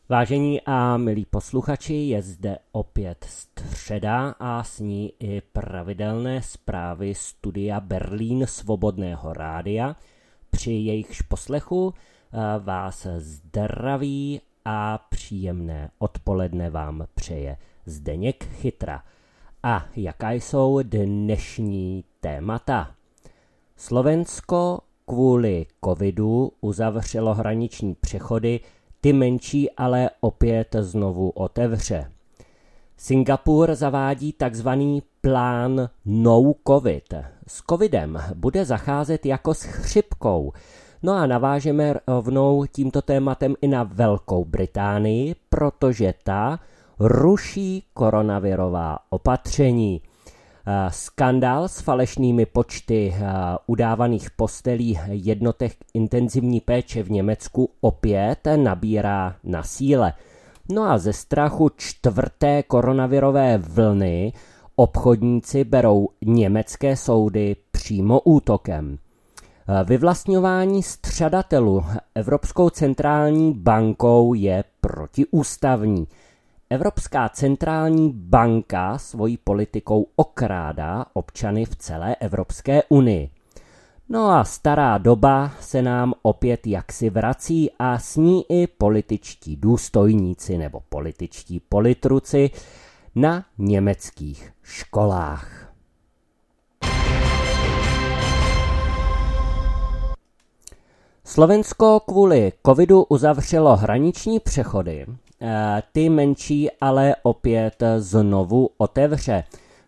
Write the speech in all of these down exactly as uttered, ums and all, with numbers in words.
Vážení a milí posluchači, je zde opět středa a s ní i pravidelné zprávy studia Berlín Svobodného rádia. Při jejichž poslechu vás zdraví a příjemné odpoledne vám přeje Zdeněk Chytra. A jaká jsou dnešní témata? Slovensko kvůli covidu uzavřelo hraniční přechody, ty menší ale opět znovu otevře. Singapur zavádí takzvaný plán no covid. S covidem bude zacházet jako s chřipkou. No a navážeme rovnou tímto tématem i na Velkou Británii, protože ta ruší koronavirová opatření. Skandál s falešnými počty udávaných postelí jednotek intenzivní péče v Německu opět nabírá na síle. No a ze strachu čtvrté koronavirové vlny obchodníci berou německé soudy přímo útokem. Vyvlastňování střadatelů Evropskou centrální bankou je protiústavní. Evropská centrální banka svojí politikou okrádá občany v celé Evropské unii. No a stará doba se nám opět jaksi vrací a s ní i političtí důstojníci nebo političtí politruci na německých školách. Slovensko kvůli covidu uzavřelo hraniční přechody. Ty menší ale opět znovu otevře.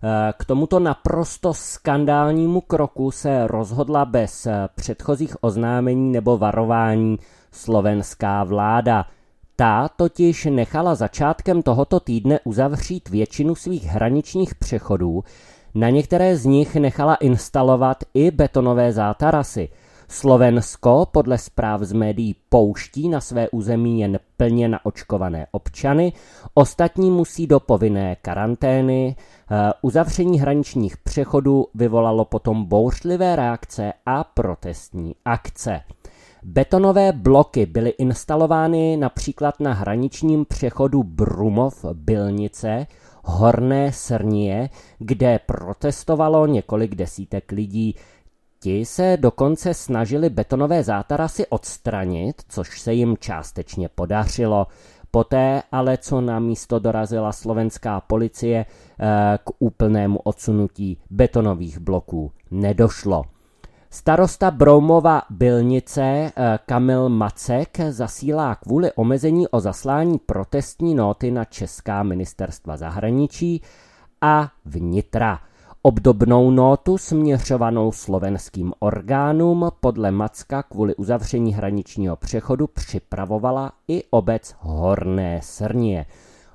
K tomuto naprosto skandálnímu kroku se rozhodla bez předchozích oznámení nebo varování slovenská vláda. Ta totiž nechala začátkem tohoto týdne uzavřít většinu svých hraničních přechodů, na některé z nich nechala instalovat i betonové zátarasy. Slovensko podle zpráv z médií pouští na své území jen plně naočkované občany, ostatní musí do povinné karantény. Uzavření hraničních přechodů vyvolalo potom bouřlivé reakce a protestní akce. Betonové bloky byly instalovány například na hraničním přechodu Brumov-Bylnice, Horné Srnie, kde protestovalo několik desítek lidí. Ti se dokonce snažili betonové zátarasy odstranit, což se jim částečně podařilo. Poté ale, co na místo dorazila slovenská policie, k úplnému odsunutí betonových bloků nedošlo. Starosta Broumova Bylnice Kamil Macek zasílá kvůli omezení o zaslání protestní nóty na česká ministerstva zahraničí a vnitra. Obdobnou nótu směřovanou slovenským orgánům podle Macka kvůli uzavření hraničního přechodu připravovala i obec Horné Srnie.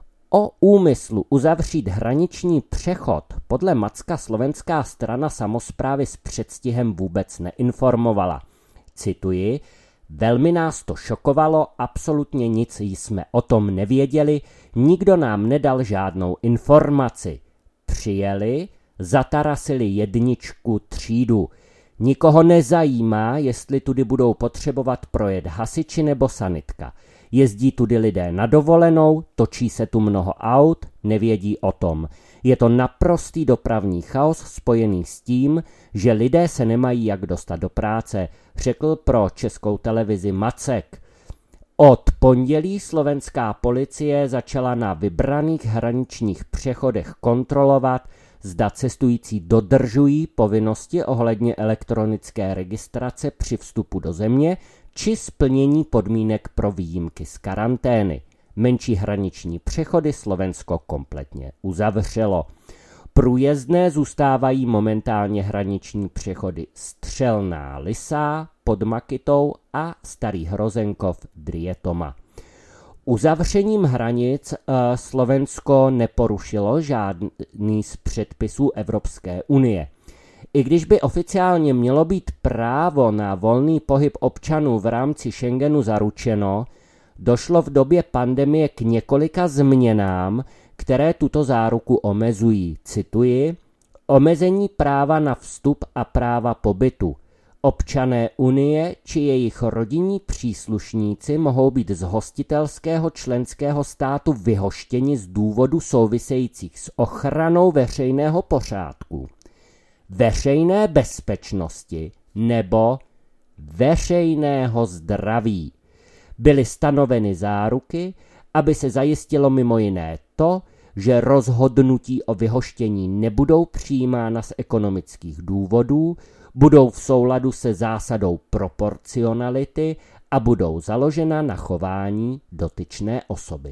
O úmyslu uzavřít hraniční přechod podle Macka slovenská strana samosprávy s předstihem vůbec neinformovala. Cituji: velmi nás to šokovalo, absolutně nic jsme o tom nevěděli, nikdo nám nedal žádnou informaci. Přijeli, zatarasili jedničku třídu. Nikoho nezajímá, jestli tudy budou potřebovat projet hasiči nebo sanitka. Jezdí tudy lidé na dovolenou, točí se tu mnoho aut, nevědí o tom. Je to naprostý dopravní chaos spojený s tím, že lidé se nemají jak dostat do práce, řekl pro Českou televizi Macek. Od pondělí slovenská policie začala na vybraných hraničních přechodech kontrolovat, zda cestující dodržují povinnosti ohledně elektronické registrace při vstupu do země či splnění podmínek pro výjimky z karantény. Menší hraniční přechody Slovensko kompletně uzavřelo. Průjezdné zůstávají momentálně hraniční přechody Střelná Lysá pod Makytou a Starý Hrozenkov Drietoma. Uzavřením hranic Slovensko neporušilo žádný z předpisů Evropské unie. I když by oficiálně mělo být právo na volný pohyb občanů v rámci Schengenu zaručeno, došlo v době pandemie k několika změnám, které tuto záruku omezují. Cituji: omezení práva na vstup a práva pobytu, Občané Unie či jejich rodinní příslušníci mohou být z hostitelského členského státu vyhoštěni z důvodu souvisejících s ochranou veřejného pořádku, veřejné bezpečnosti nebo veřejného zdraví. Byly stanoveny záruky, aby se zajistilo mimo jiné to, že rozhodnutí o vyhoštění nebudou přijímána z ekonomických důvodů, budou v souladu se zásadou proporcionality a budou založena na chování dotyčné osoby.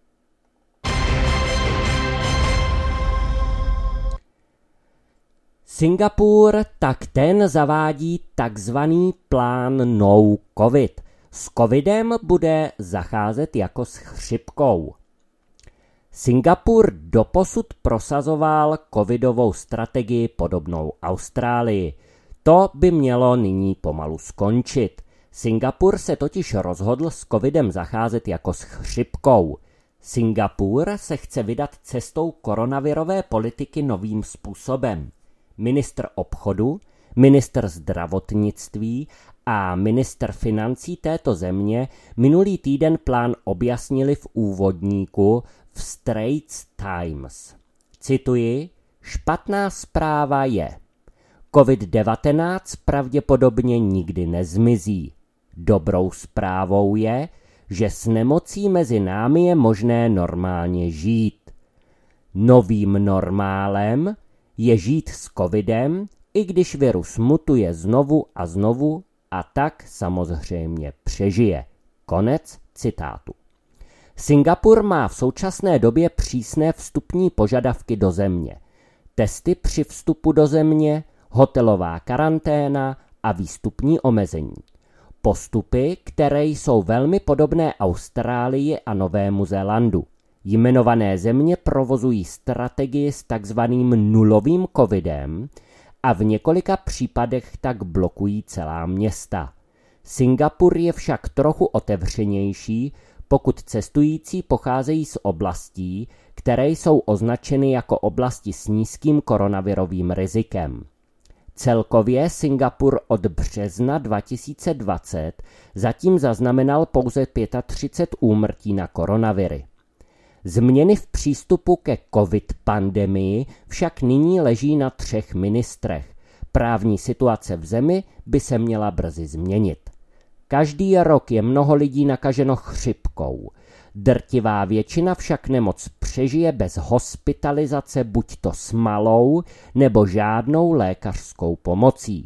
Singapur tak ten zavádí takzvaný plán No COVID. S covidem bude zacházet jako s chřipkou. Singapur doposud prosazoval covidovou strategii podobnou Austrálii. To by mělo nyní pomalu skončit. Singapur se totiž rozhodl s covidem zacházet jako s chřipkou. Singapur se chce vydat cestou koronavirové politiky novým způsobem. Ministr obchodu, ministr zdravotnictví a ministr financí této země minulý týden plán objasnili v úvodníku v Straits Times. Cituji, špatná zpráva je, covid devatenáct pravděpodobně nikdy nezmizí. Dobrou zprávou je, že s nemocí mezi námi je možné normálně žít. Novým normálem je žít s covidem, i když virus mutuje znovu a znovu a tak samozřejmě přežije. Konec citátu. Singapur má v současné době přísné vstupní požadavky do země. Testy při vstupu do země, hotelová karanténa a výstupní omezení. Postupy, které jsou velmi podobné Austrálii a Novému Zélandu. Jmenované země provozují strategii s takzvaným nulovým covidem a v několika případech tak blokují celá města. Singapur je však trochu otevřenější, pokud cestující pocházejí z oblastí, které jsou označeny jako oblasti s nízkým koronavirovým rizikem. Celkově Singapur od března dva tisíce dvacet zatím zaznamenal pouze třicet pět úmrtí na koronaviry. Změny v přístupu ke covid pandemii však nyní leží na třech ministrech. Právní situace v zemi by se měla brzy změnit. Každý rok je mnoho lidí nakaženo chřipkou. Drtivá většina však nemoc přežije bez hospitalizace buď to s malou nebo žádnou lékařskou pomocí.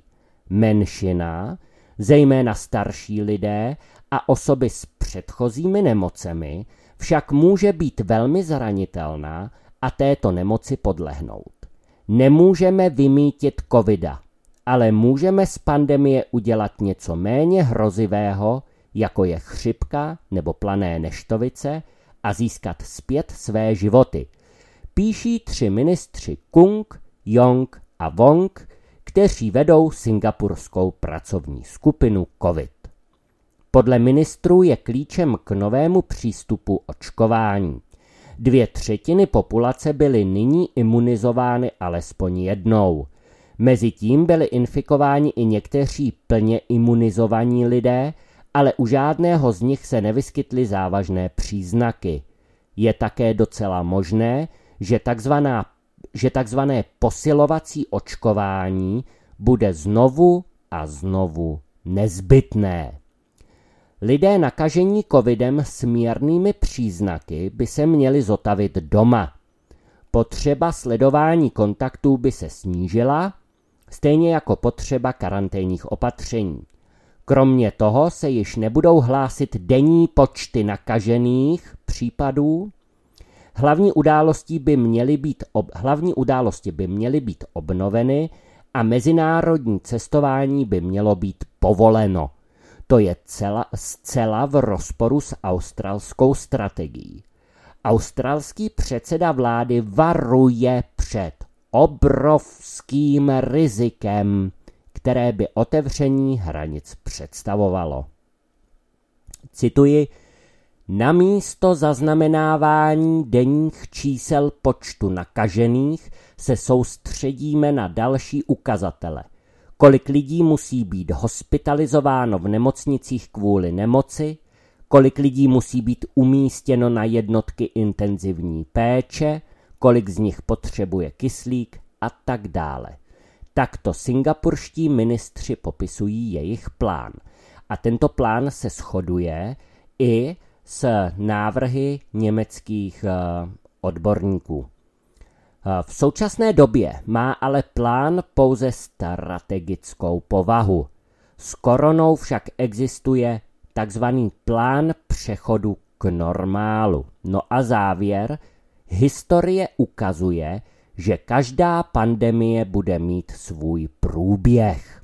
Menšina, zejména starší lidé a osoby s předchozími nemocemi, však může být velmi zranitelná a této nemoci podlehnout. Nemůžeme vymýtit covida, ale můžeme z pandemie udělat něco méně hrozivého, jako je chřipka nebo plané neštovice, a získat zpět své životy. Píší tři ministři Kung, Yong a Wong, kteří vedou singapurskou pracovní skupinu COVID. Podle ministrů je klíčem k novému přístupu očkování. Dvě třetiny populace byly nyní imunizovány alespoň jednou. Mezitím byli infikováni i někteří plně imunizovaní lidé, ale u žádného z nich se nevyskytly závažné příznaky. Je také docela možné, že takzvaná, že takzvané posilovací očkování bude znovu a znovu nezbytné. Lidé nakažení covidem s mírnými příznaky by se měli zotavit doma. Potřeba sledování kontaktů by se snížila, stejně jako potřeba karanténních opatření. Kromě toho se již nebudou hlásit denní počty nakažených případů. Hlavní události by měly být, ob, hlavní události by měly být obnoveny a mezinárodní cestování by mělo být povoleno. To je cela, zcela v rozporu s australskou strategií. Australský předseda vlády varuje před obrovským rizikem, které by otevření hranic představovalo. Cituji, namísto zaznamenávání denních čísel počtu nakažených se soustředíme na další ukazatele. kolik lidí musí být hospitalizováno v nemocnicích kvůli nemoci, kolik lidí musí být umístěno na jednotky intenzivní péče, kolik z nich potřebuje kyslík a tak dále. Takto singapurští ministři popisují jejich plán. A tento plán se shoduje i s návrhy německých uh, odborníků. Uh, v současné době má ale plán pouze strategickou povahu. S koronou však existuje takzvaný plán přechodu k normálu. No a závěr, historie ukazuje, že každá pandemie bude mít svůj průběh.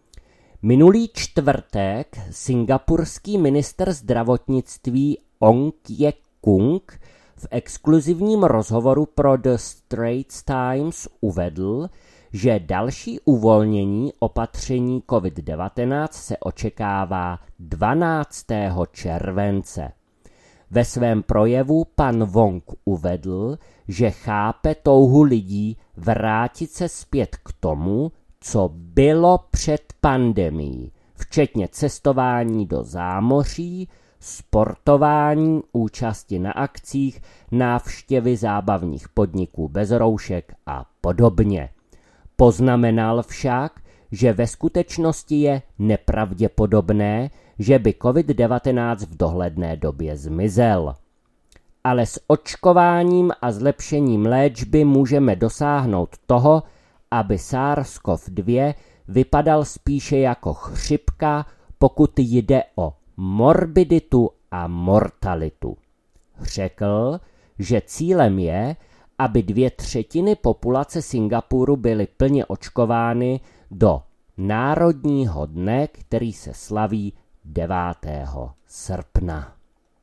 Minulý čtvrtek singapurský ministr zdravotnictví Ong Ye Kung v exkluzivním rozhovoru pro The Straits Times uvedl, že další uvolnění opatření covid devatenáct se očekává dvanáctého července. Ve svém projevu pan Wong uvedl, že chápe touhu lidí vrátit se zpět k tomu, co bylo před pandemií, včetně cestování do zámoří, sportování, účasti na akcích, návštěvy zábavních podniků bez roušek a podobně. Poznamenal však, že ve skutečnosti je nepravděpodobné, že by covid devatenáct v dohledné době zmizel. Ale s očkováním a zlepšením léčby můžeme dosáhnout toho, aby SARS-CoV dva vypadal spíše jako chřipka, pokud jde o morbiditu a mortalitu. Řekl, že cílem je, aby dvě třetiny populace Singapuru byly plně očkovány do Národního dne, který se slaví devátého srpna.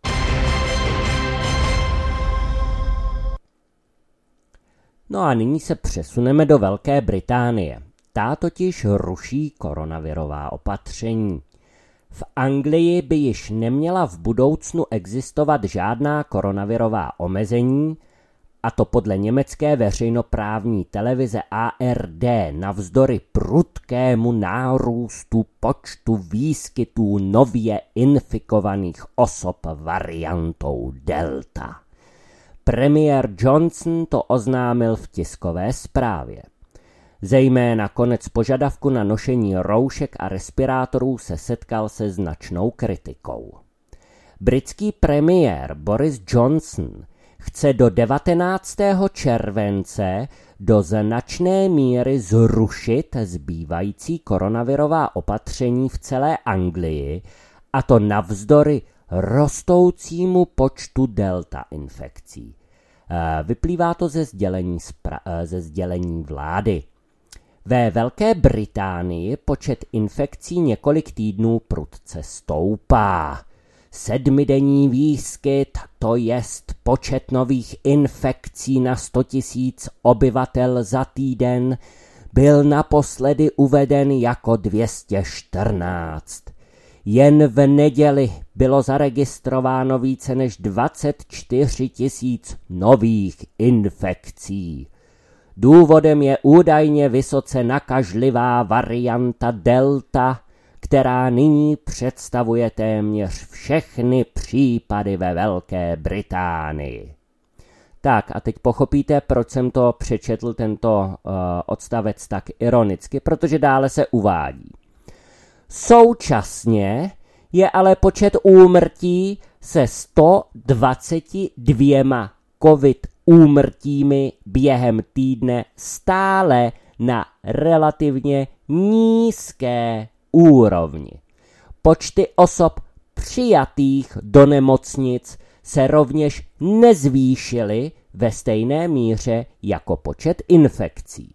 No a nyní se přesuneme do Velké Británie. Ta totiž ruší koronavirová opatření. V Anglii by již neměla v budoucnu existovat žádná koronavirová omezení, a to podle německé veřejnoprávní televize A R D navzdory prudkému nárůstu počtu výskytů nově infikovaných osob variantou Delta. Premiér Johnson to oznámil v tiskové zprávě. Zejména konec požadavku na nošení roušek a respirátorů se setkal se značnou kritikou. Britský premiér Boris Johnson chce do devatenáctého července do značné míry zrušit zbývající koronavirová opatření v celé Anglii, a to navzdory rostoucímu počtu delta infekcí. Vyplývá to ze sdělení, spra- ze sdělení vlády. Ve Velké Británii počet infekcí několik týdnů prudce stoupá. Sedmidenní výskyt, to jest počet nových infekcí na sto tisíc obyvatel za týden, byl naposledy uveden jako dvě stě čtrnáct. Jen v neděli bylo zaregistrováno více než dvacet čtyři tisíc nových infekcí. Důvodem je údajně vysoce nakažlivá varianta Delta, která nyní představuje téměř všechny případy ve Velké Británii. Tak a teď pochopíte, proč jsem to přečetl tento uh, odstavec tak ironicky, protože dále se uvádí. Současně je ale počet úmrtí se sto dvacet dvěma covid úmrtími během týdne stále na relativně nízké úrovni. Počty osob přijatých do nemocnic se rovněž nezvýšily ve stejné míře jako počet infekcí.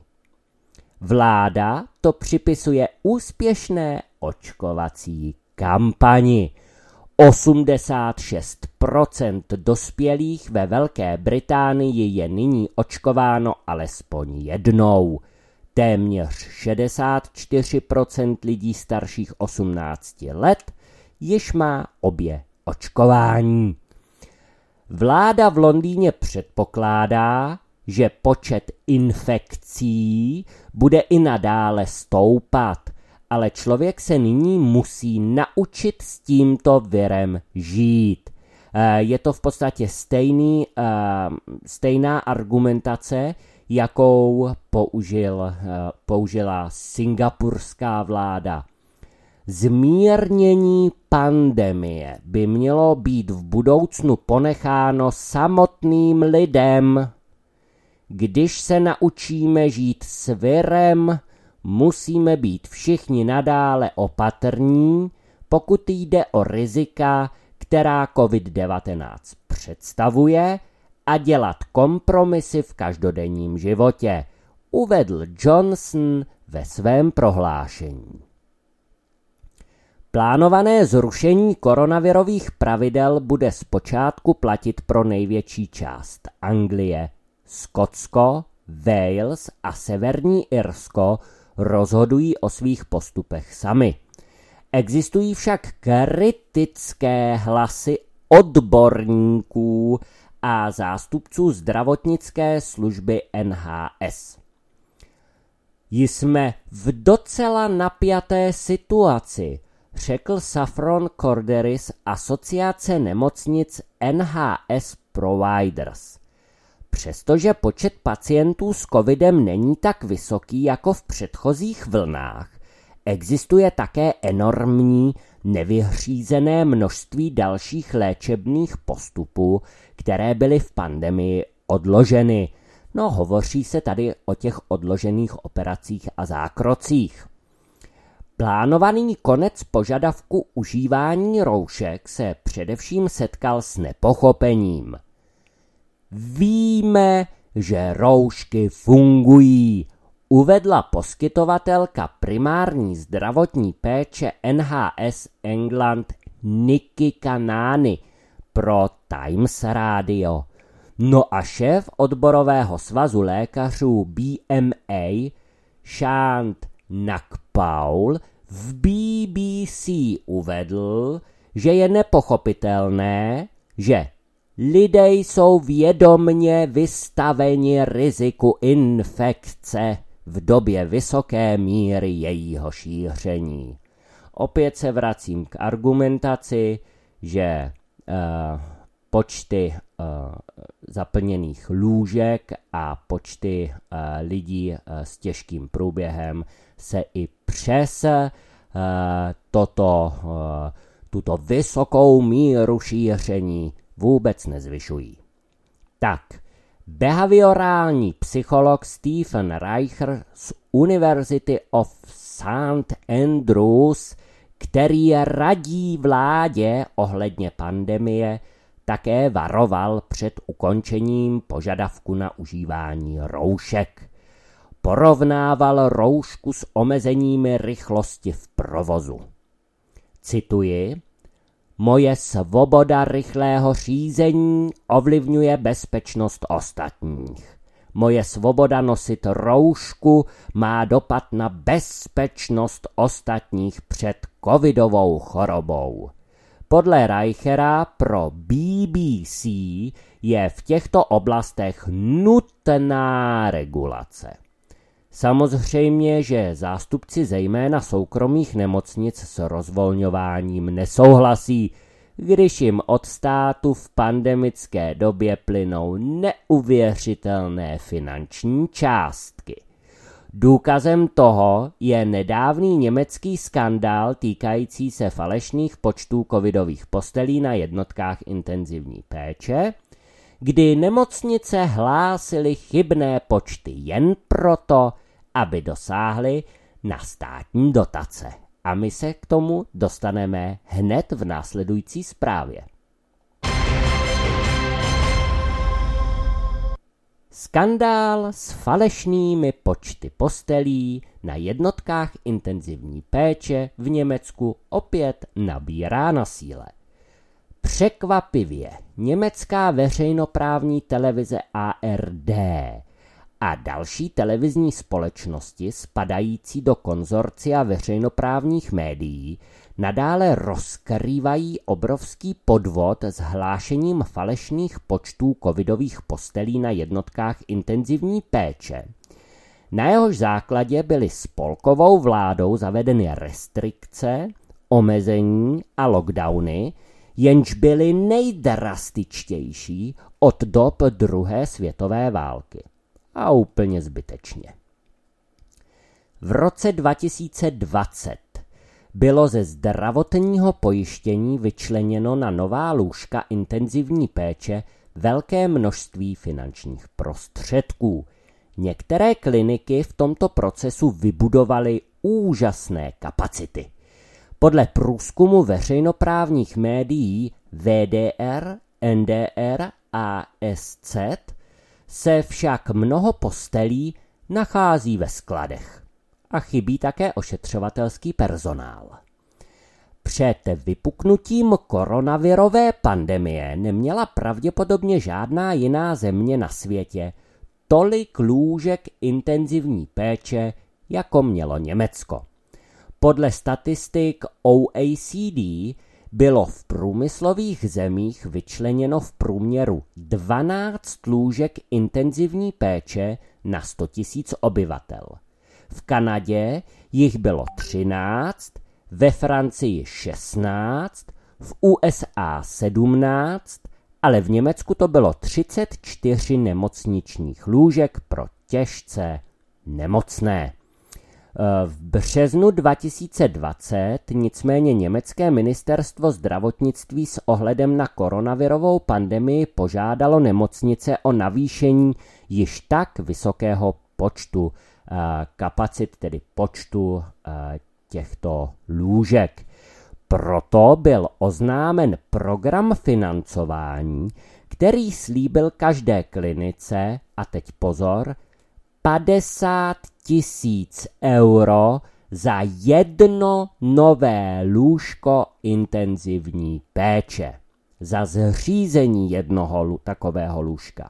Vláda to připisuje úspěšné očkovací kampani. osmdesát šest procent dospělých ve Velké Británii je nyní očkováno alespoň jednou. Téměř šedesát čtyři procent lidí starších osmnácti let již má obě očkování. Vláda v Londýně předpokládá, že počet infekcí bude i nadále stoupat, ale člověk se nyní musí naučit s tímto virem žít. Je to v podstatě stejný, stejná argumentace, jakou použil, použila singapurská vláda. Zmírnění pandemie by mělo být v budoucnu ponecháno samotným lidem. Když se naučíme žít s virem, musíme být všichni nadále opatrní, pokud jde o rizika, která covid devatenáct představuje, a dělat kompromisy v každodenním životě, uvedl Johnson ve svém prohlášení. Plánované zrušení koronavirových pravidel bude zpočátku platit pro největší část Anglie. Skotsko, Wales a Severní Irsko rozhodují o svých postupech sami. Existují však kritické hlasy odborníků a zástupců zdravotnické služby N H S. Jsme v docela napjaté situaci, řekl Saffron Cordery z Asociace nemocnic N H S Providers. Přestože počet pacientů s covidem není tak vysoký jako v předchozích vlnách, existuje také enormní nevyřízené množství dalších léčebných postupů, které byly v pandemii odloženy. No, hovoří se tady o těch odložených operacích a zákrocích. Plánovaný konec požadavku užívání roušek se především setkal s nepochopením. Víme, že roušky fungují, uvedla poskytovatelka primární zdravotní péče N H S England Nikki Kanani pro Times Radio. No a šéf odborového svazu lékařů B M A Shant Nagpaul v B B C uvedl, že je nepochopitelné, že lidé jsou vědomně vystaveni riziku infekce v době vysoké míry jejího šíření. Opět se vracím k argumentaci, že uh, počty uh, zaplněných lůžek a počty uh, lidí uh, s těžkým průběhem se i přes uh, toto, uh, tuto vysokou míru šíření vůbec nezvyšují. Tak, behaviorální psycholog Stephen Reicher z University of Saint Andrews, který radí vládě ohledně pandemie, také varoval před ukončením požadavku na užívání roušek. Porovnával roušku s omezeními rychlosti v provozu. Cituji: Moje svoboda rychlého řízení ovlivňuje bezpečnost ostatních. Moje svoboda nosit roušku má dopad na bezpečnost ostatních před covidovou chorobou. Podle Reichera pro B B C je v těchto oblastech nutná regulace. Samozřejmě, že zástupci zejména soukromých nemocnic s rozvolňováním nesouhlasí, když jim od státu v pandemické době plynou neuvěřitelné finanční částky. Důkazem toho je nedávný německý skandál týkající se falešných počtů covidových postelí na jednotkách intenzivní péče, kdy nemocnice hlásily chybné počty jen proto, aby dosáhly na státní dotace. A my se k tomu dostaneme hned v následující zprávě. Skandál s falešnými počty postelí na jednotkách intenzivní péče v Německu opět nabírá na síle. Překvapivě německá veřejnoprávní televize A R D a další televizní společnosti spadající do konzorcia veřejnoprávních médií nadále rozkrývají obrovský podvod s hlášením falešných počtů covidových postelí na jednotkách intenzivní péče, na jehož základě byly spolkovou vládou zavedeny restrikce, omezení a lockdowny, jenž byly nejdrastičtější od dob druhé světové války. A úplně zbytečně. V roce dva tisíce dvacet bylo ze zdravotního pojištění vyčleněno na nová lůžka intenzivní péče velké množství finančních prostředků. Některé kliniky v tomto procesu vybudovaly úžasné kapacity. Podle průzkumu veřejnoprávních médií V D R, N D R a S Z se však mnoho postelí nachází ve skladech a chybí také ošetřovatelský personál. Před vypuknutím koronavirové pandemie neměla pravděpodobně žádná jiná země na světě tolik lůžek intenzivní péče, jako mělo Německo. Podle statistik O E C D bylo v průmyslových zemích vyčleněno v průměru dvanáct lůžek intenzivní péče na sto tisíc obyvatel. V Kanadě jich bylo třináct, ve Francii šestnáct, v U S A sedmnáct, ale v Německu to bylo třicet čtyři nemocničních lůžek pro těžce nemocné. V březnu dva tisíce dvacet nicméně německé ministerstvo zdravotnictví s ohledem na koronavirovou pandemii požádalo nemocnice o navýšení již tak vysokého počtu kapacit, tedy počtu těchto lůžek. Proto byl oznámen program financování, který slíbil každé klinice, a teď pozor, padesát tisíc euro za jedno nové lůžko intenzivní péče. Za zřízení jednoho takového lůžka.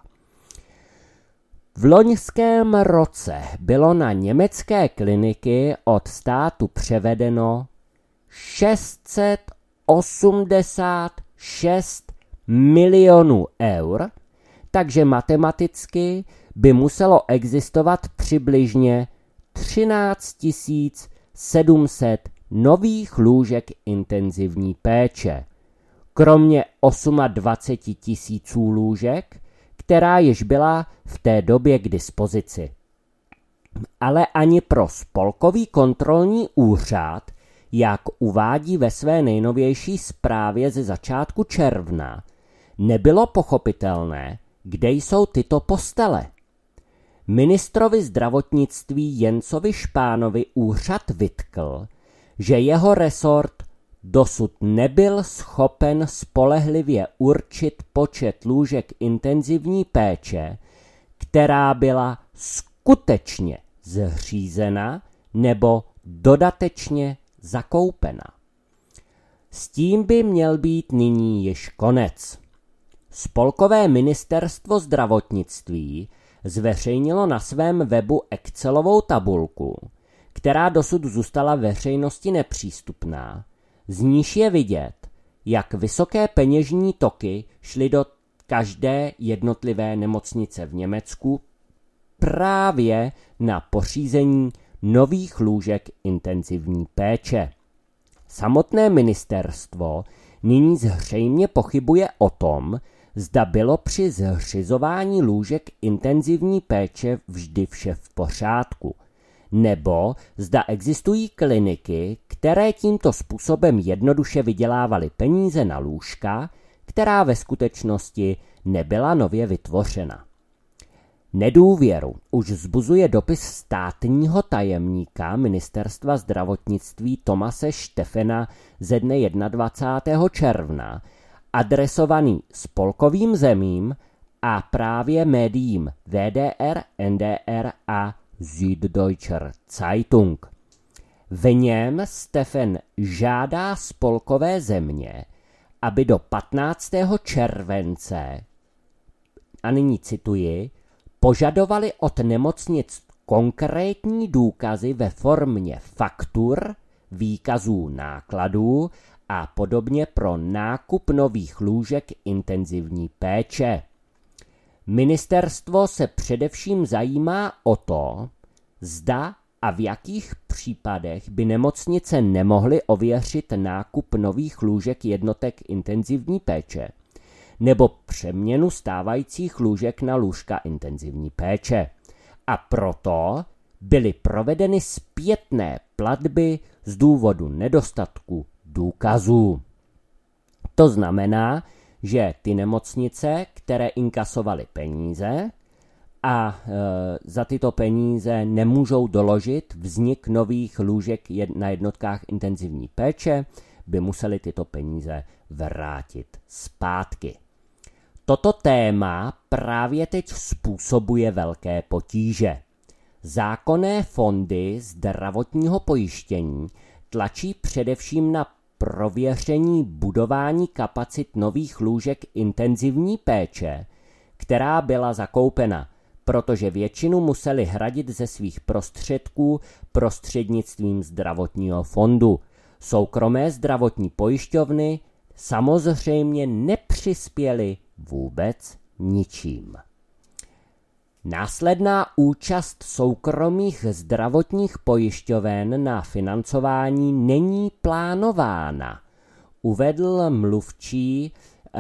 V loňském roce bylo na německé kliniky od státu převedeno šest set osmdesát šest milionů eur, takže matematicky by muselo existovat přibližně třináct tisíc sedm set nových lůžek intenzivní péče, kromě dvacet osm tisíců lůžek, která již byla v té době k dispozici. Ale ani pro spolkový kontrolní úřad, jak uvádí ve své nejnovější zprávě ze začátku června, nebylo pochopitelné, kde jsou tyto postele. Ministrovi zdravotnictví Jencovi Špánovi úřad vytkl, že jeho resort dosud nebyl schopen spolehlivě určit počet lůžek intenzivní péče, která byla skutečně zřízena nebo dodatečně zakoupena. S tím by měl být nyní již konec. Spolkové ministerstvo zdravotnictví zveřejnilo na svém webu Excelovou tabulku, která dosud zůstala veřejnosti nepřístupná, z níž je vidět, jak vysoké peněžní toky šly do každé jednotlivé nemocnice v Německu právě na pořízení nových lůžek intenzivní péče. Samotné ministerstvo nyní zřejmě pochybuje o tom, zda bylo při zřizování lůžek intenzivní péče vždy vše v pořádku, nebo zda existují kliniky, které tímto způsobem jednoduše vydělávaly peníze na lůžka, která ve skutečnosti nebyla nově vytvořena. Nedůvěru už vzbuzuje dopis státního tajemníka ministerstva zdravotnictví Tomase Štefena ze dne dvacátého prvního června, adresovaný spolkovým zemím a právě médiím V D R, N D R a Süddeutscher Zeitung. V něm Steffen žádá spolkové země, aby do patnáctého července, a nyní cituji, požadovali od nemocnic konkrétní důkazy ve formě faktur, výkazů nákladů a podobně pro nákup nových lůžek intenzivní péče. Ministerstvo se především zajímá o to, zda a v jakých případech by nemocnice nemohly ověřit nákup nových lůžek jednotek intenzivní péče nebo přeměnu stávajících lůžek na lůžka intenzivní péče. A proto byly provedeny zpětné platby z důvodu nedostatku důkazů. To znamená, že ty nemocnice, které inkasovaly peníze a e, za tyto peníze nemůžou doložit vznik nových lůžek jed, na jednotkách intenzivní péče, by museli tyto peníze vrátit zpátky. Toto téma právě teď způsobuje velké potíže. Zákonné fondy zdravotního pojištění tlačí především na prověření budování kapacit nových lůžek intenzivní péče, která byla zakoupena, protože většinu museli hradit ze svých prostředků prostřednictvím zdravotního fondu. Soukromé zdravotní pojišťovny samozřejmě nepřispěly vůbec ničím. Následná účast soukromých zdravotních pojišťoven na financování není plánována, uvedl mluvčí eh,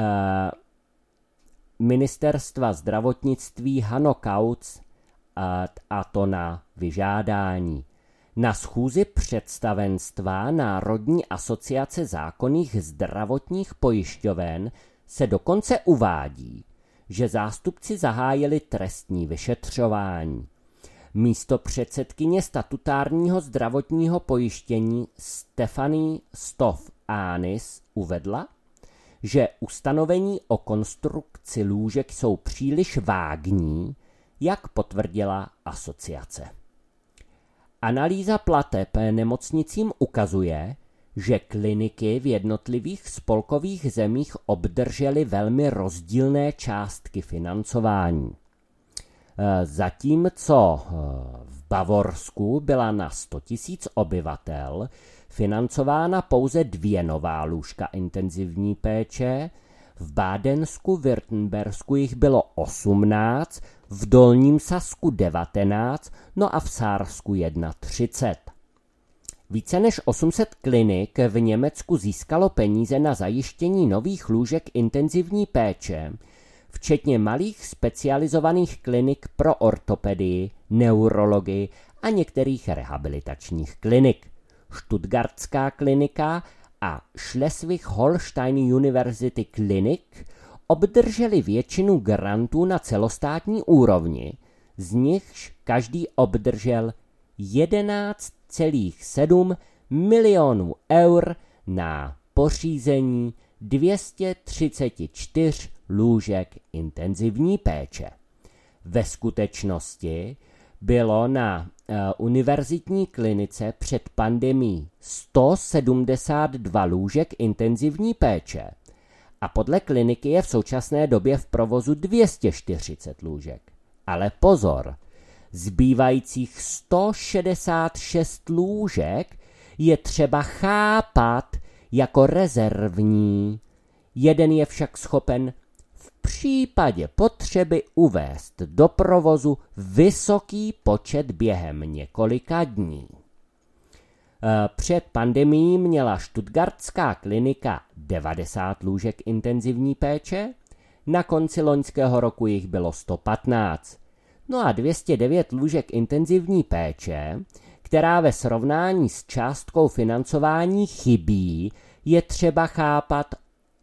ministerstva zdravotnictví Hano Kauc, a, a to na vyžádání. Na schůzi představenstva Národní asociace zákonných zdravotních pojišťoven se dokonce uvádí, že zástupci zahájili trestní vyšetřování. Místopředsedkyně statutárního zdravotního pojištění Stephanie Stoff-Anis uvedla, že ustanovení o konstrukci lůžek jsou příliš vágní, jak potvrdila asociace. Analýza plateb nemocnicím ukazuje, že kliniky v jednotlivých spolkových zemích obdržely velmi rozdílné částky financování. Zatímco v Bavorsku byla na sto tisíc obyvatel financována pouze dvě nová lůžka intenzivní péče, v Bádensku, Württembersku jich bylo osmnáct, v Dolním Sasku devatenáct, no a v Sársku třicet jedna. Více než osm set klinik v Německu získalo peníze na zajištění nových lůžek intenzivní péče, včetně malých specializovaných klinik pro ortopedii, neurologii a některých rehabilitačních klinik. Stuttgartská klinika a Schleswig-Holstein University Clinic obdrželi většinu grantů na celostátní úrovni, z nichž každý obdržel jedenáct celá sedm milionů eur na pořízení dvě stě třicet čtyři lůžek intenzivní péče. Ve skutečnosti bylo na uh, univerzitní klinice před pandemií sto sedmdesát dva lůžek intenzivní péče a podle kliniky je v současné době v provozu dvě stě čtyřicet lůžek. Ale pozor, zbývajících sto šedesát šest lůžek je třeba chápat jako rezervní. Jeden je však schopen v případě potřeby uvést do provozu vysoký počet během několika dní. Před pandemií měla stuttgartská klinika devadesát lůžek intenzivní péče, na konci loňského roku jich bylo sto patnáct. No a dvě stě devět lůžek intenzivní péče, která ve srovnání s částkou financování chybí, je třeba chápat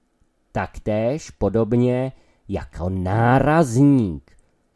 taktéž podobně jako nárazník.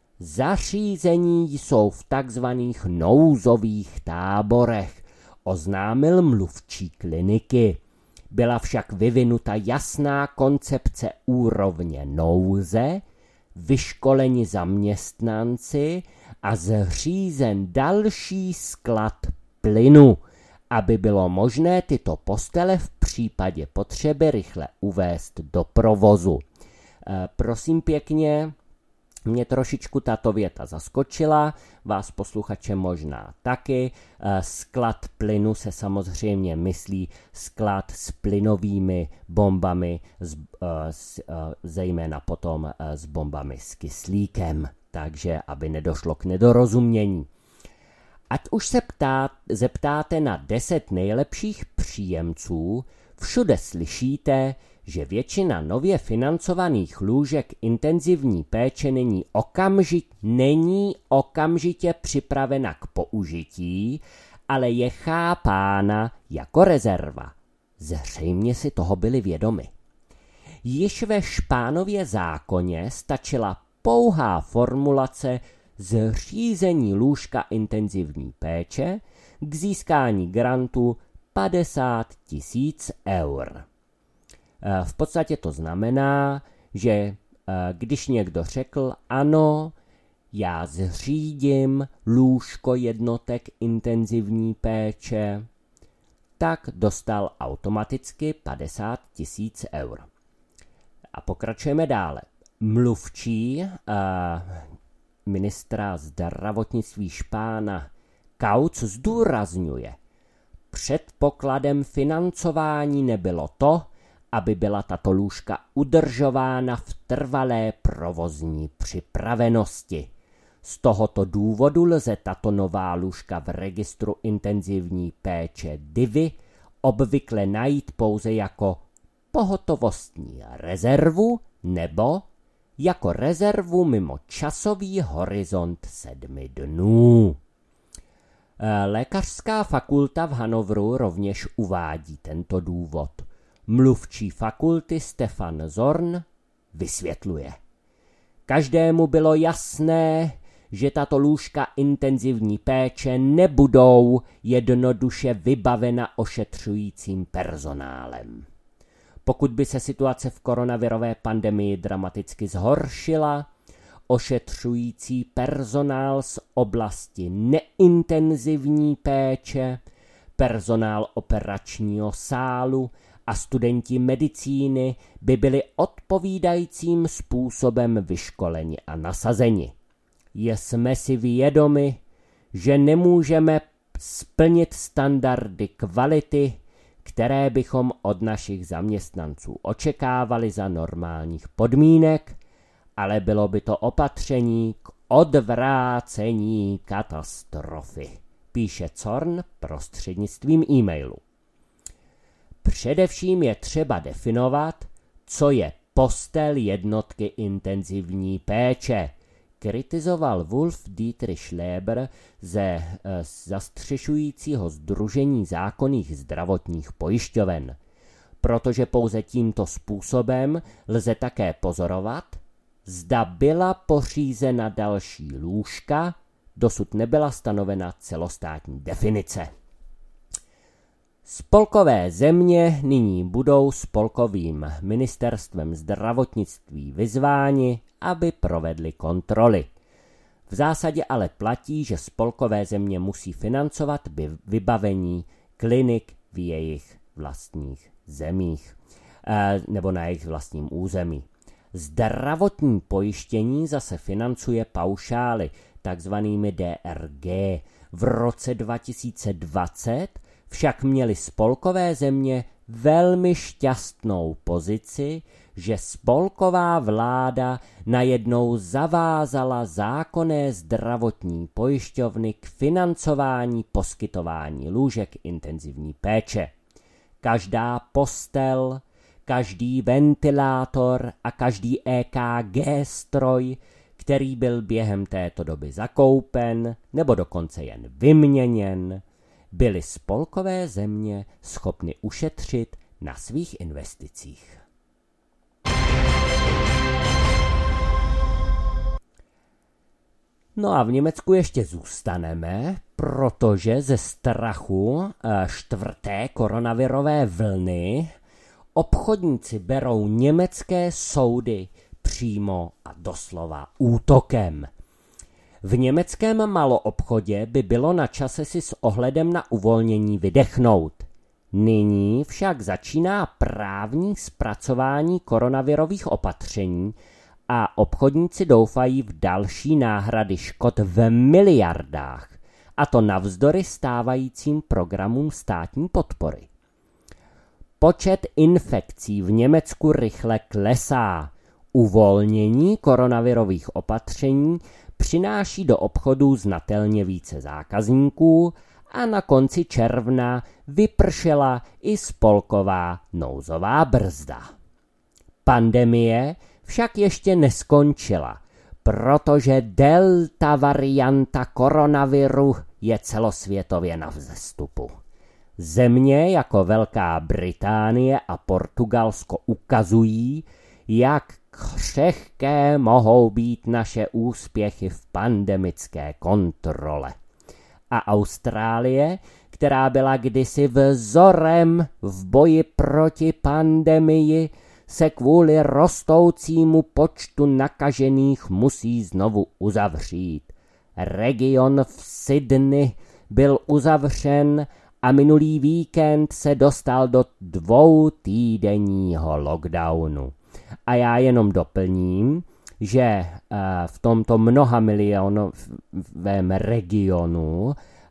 Zařízení jsou v takzvaných nouzových táborech, oznámil mluvčí kliniky. Byla však vyvinuta jasná koncepce úrovně nouze, vyškoleni zaměstnanci a zřízen další sklad plynu, aby bylo možné tyto postele v případě potřeby rychle uvést do provozu. E, prosím pěkně, Mě trošičku tato věta zaskočila, vás posluchače možná taky. Sklad plynu se samozřejmě myslí sklad s plynovými bombami, zejména potom s bombami s kyslíkem, takže aby nedošlo k nedorozumění. Ať už se ptá, zeptáte na deset nejlepších příjemců, všude slyšíte, že většina nově financovaných lůžek intenzivní péče není, okamžit, není okamžitě připravena k použití, ale je chápána jako rezerva. Zřejmě si toho byli vědomi. Již ve Špánově zákoně stačila pouhá formulace zřízení lůžka intenzivní péče k získání grantu padesát tisíc eur. V podstatě to znamená, že když někdo řekl ano, já zřídím lůžko jednotek intenzivní péče, tak dostal automaticky padesát tisíc eur. A pokračujeme dále. Mluvčí uh, ministra zdravotnictví Špána Kauc zdůrazňuje, předpokladem financování nebylo to, aby byla tato lůžka udržována v trvalé provozní připravenosti. Z tohoto důvodu lze tato nová lůžka v registru intenzivní péče D I V I obvykle najít pouze jako pohotovostní rezervu nebo jako rezervu mimo časový horizont sedmi dnů. Lékařská fakulta v Hanovru rovněž uvádí tento důvod. Mluvčí fakulty Stefan Zorn vysvětluje. Každému bylo jasné, že tato lůžka intenzivní péče nebudou jednoduše vybavena ošetřujícím personálem. Pokud by se situace v koronavirové pandemii dramaticky zhoršila, ošetřující personál z oblasti neintenzivní péče, personál operačního sálu a studenti medicíny by byli odpovídajícím způsobem vyškoleni a nasazeni. Jsme si vědomi, že nemůžeme splnit standardy kvality, které bychom od našich zaměstnanců očekávali za normálních podmínek, ale bylo by to opatření k odvrácení katastrofy, píše Zorn prostřednictvím e-mailu. Především je třeba definovat, co je postel jednotky intenzivní péče, kritizoval Wolf Dietrich Schleber ze zastřešujícího Sdružení zákonných zdravotních pojišťoven, protože pouze tímto způsobem lze také pozorovat, zda byla pořízena další lůžka, dosud nebyla stanovena celostátní definice. Spolkové země nyní budou spolkovým ministerstvem zdravotnictví vyzváni, aby provedli kontroly. V zásadě ale platí, že spolkové země musí financovat vybavení klinik v jejich vlastních zemích nebo na jejich vlastním území. Zdravotní pojištění zase financuje paušály, takzvanými D R G. V roce dva tisíce dvacet však měly spolkové země velmi šťastnou pozici, že spolková vláda najednou zavázala zákonné zdravotní pojišťovny k financování poskytování lůžek intenzivní péče. Každá postel, každý ventilátor a každý E K G stroj, který byl během této doby zakoupen nebo dokonce jen vyměněn, byly spolkové země schopny ušetřit na svých investicích. No a v Německu ještě zůstaneme, protože ze strachu čtvrté koronavirové vlny obchodníci berou německé soudy přímo a doslova útokem. V německém maloobchodě by bylo na čase si s ohledem na uvolnění vydechnout. Nyní však začíná právní zpracování koronavirových opatření a obchodníci doufají v další náhrady škod v miliardách, a to navzdory stávajícím programům státní podpory. Počet infekcí v Německu rychle klesá. Uvolnění koronavirových opatření přináší do obchodů znatelně více zákazníků a na konci června vypršela i spolková nouzová brzda. Pandemie však ještě neskončila, protože delta varianta koronaviru je celosvětově na vzestupu. Země jako Velká Británie a Portugalsko ukazují, jak křehké mohou být naše úspěchy v pandemické kontrole. A Austrálie, která byla kdysi vzorem v boji proti pandemii, se kvůli rostoucímu počtu nakažených musí znovu uzavřít. Region v Sydney byl uzavřen a minulý víkend se dostal do dvoutýdenního lockdownu. A já jenom doplním, že v tomto mnoha milionovém regionu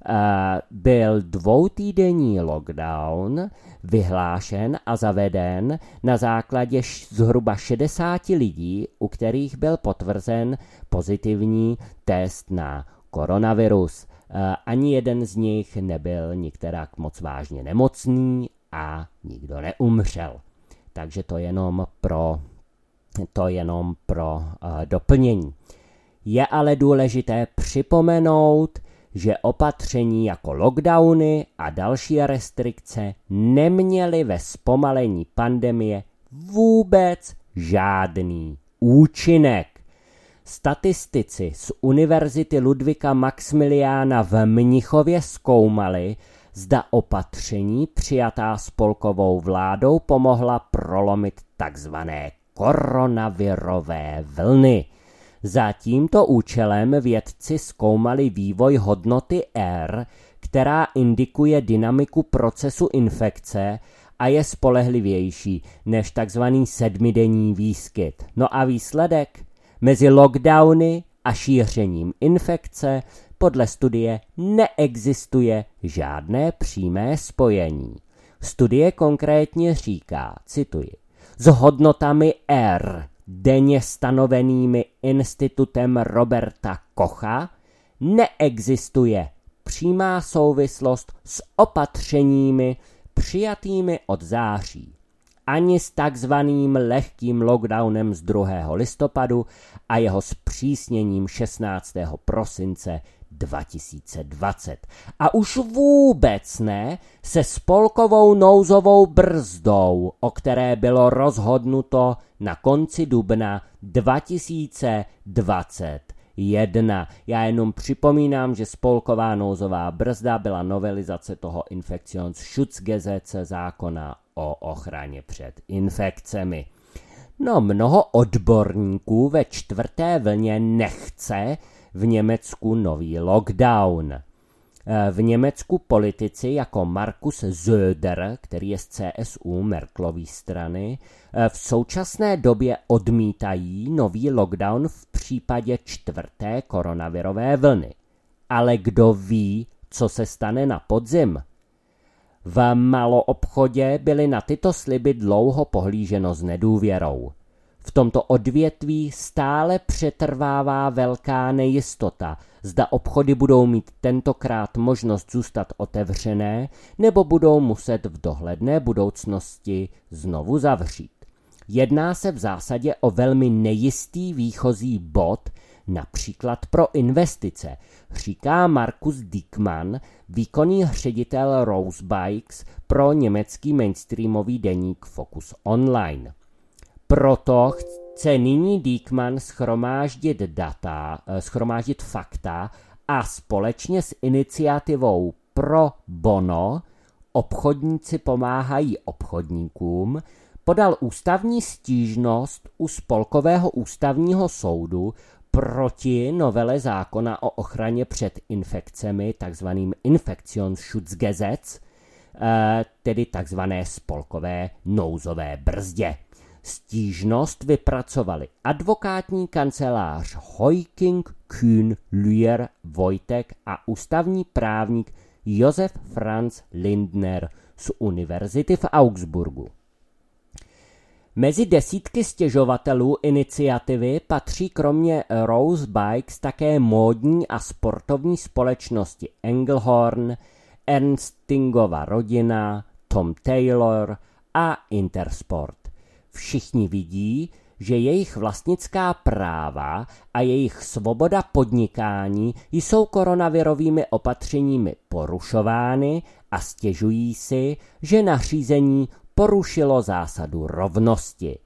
byl dvoutýdenní lockdown vyhlášen a zaveden na základě zhruba šedesáti lidí, u kterých byl potvrzen pozitivní test na koronavirus. Ani jeden z nich nebyl nikterak moc vážně nemocný a nikdo neumřel. Takže to jenom pro, to jenom pro uh, doplnění. Je ale důležité připomenout, že opatření jako lockdowny a další restrikce neměly ve zpomalení pandemie vůbec žádný účinek. Statistici z Univerzity Ludvíka Maxmiliána v Mnichově zkoumali, zda opatření přijatá spolkovou vládou pomohla prolomit takzvané koronavirové vlny. Za tímto účelem vědci zkoumali vývoj hodnoty R, která indikuje dynamiku procesu infekce a je spolehlivější než takzvaný sedmidenní výskyt. No a výsledek? Mezi lockdowny a šířením infekce podle studie neexistuje žádné přímé spojení. Studie konkrétně říká, cituji, s hodnotami R, denně stanovenými institutem Roberta Kocha, neexistuje přímá souvislost s opatřeními přijatými od září, ani s takzvaným lehkým lockdownem z druhého listopadu a jeho zpřísněním šestnáctého prosince dva tisíce dvacet. A už vůbec ne se spolkovou nouzovou brzdou, o které bylo rozhodnuto na konci dubna dva tisíce dvacet jedna. Já jenom připomínám, že spolková nouzová brzda byla novelizace toho Infektionsschutzgesetze, zákona o ochraně před infekcemi. No, mnoho odborníků ve čtvrté vlně nechce v Německu nový lockdown. V Německu politici jako Markus Söder, který je z C S U Merkelovy strany, v současné době odmítají nový lockdown v případě čtvrté koronavirové vlny. Ale kdo ví, co se stane na podzim? V maloobchodě byly na tyto sliby dlouho pohlíženo s nedůvěrou. V tomto odvětví stále přetrvává velká nejistota, zda obchody budou mít tentokrát možnost zůstat otevřené, nebo budou muset v dohledné budoucnosti znovu zavřít. Jedná se v zásadě o velmi nejistý výchozí bod, například pro investice, říká Markus Diekmann, výkonný ředitel Rosebikes pro německý mainstreamový deník Focus Online. Proto chce nyní Diekmann schromáždit data, schromáždit fakta a společně s iniciativou Pro Bono, obchodníci pomáhají obchodníkům, podal ústavní stížnost u Spolkového ústavního soudu proti novele zákona o ochraně před infekcemi, takzvaným Infektionsschutzgesetz, tedy takzvané spolkové nouzové brzdě. Stížnost vypracovali advokátní kancelář Heuking, Kühn, Lühr, Vojtek a ústavní právník Josef Franz Lindner z Univerzity v Augsburgu. Mezi desítky stěžovatelů iniciativy patří kromě Rose Bikes také módní a sportovní společnosti Engelhorn, Ernstingova rodina, Tom Taylor a Intersport. Všichni vidí, že jejich vlastnická práva a jejich svoboda podnikání jsou koronavirovými opatřeními porušovány a stěžují si, že nařízení porušilo zásadu rovnosti.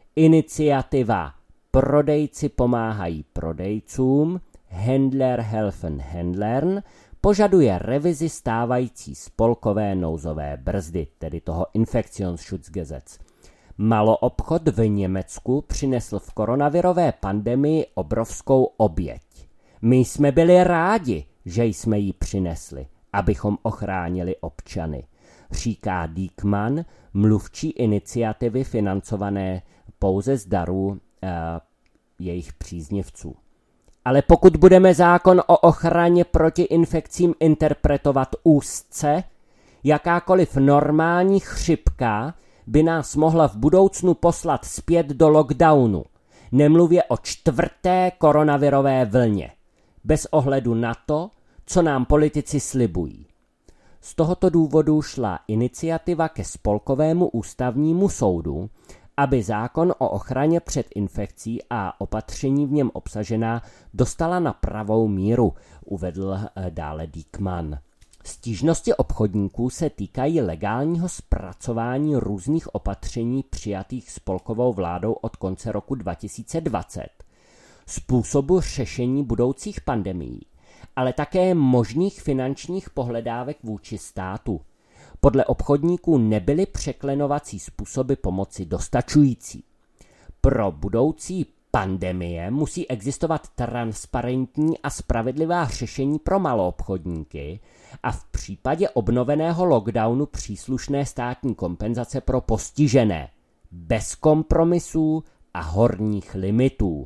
Iniciativa Prodejci pomáhají prodejcům, Händler helfen Händlern, požaduje revizi stávající spolkové nouzové brzdy, tedy toho Infektionsschutzgesetz. Maloobchod v Německu přinesl v koronavirové pandemii obrovskou oběť. My jsme byli rádi, že jsme ji přinesli, abychom ochránili občany, říká Diekmann, mluvčí iniciativy financované pouze z darů e, jejich příznivců. Ale pokud budeme zákon o ochraně proti infekcím interpretovat úzce, jakákoliv normální chřipka by nás mohla v budoucnu poslat zpět do lockdownu, nemluvě o čtvrté koronavirové vlně, bez ohledu na to, co nám politici slibují. Z tohoto důvodu šla iniciativa ke Spolkovému ústavnímu soudu, aby zákon o ochraně před infekcí a opatření v něm obsažená dostala na pravou míru, uvedl dále Diekmann. Stížnosti obchodníků se týkají legálního zpracování různých opatření přijatých spolkovou vládou od konce roku dva tisíce dvacet, způsobu řešení budoucích pandemií, ale také možných finančních pohledávek vůči státu. Podle obchodníků nebyly překlenovací způsoby pomoci dostačující. Pro budoucí pandemie musí existovat transparentní a spravedlivá řešení pro maloobchodníky a v případě obnoveného lockdownu příslušné státní kompenzace pro postižené, bez kompromisů a horních limitů.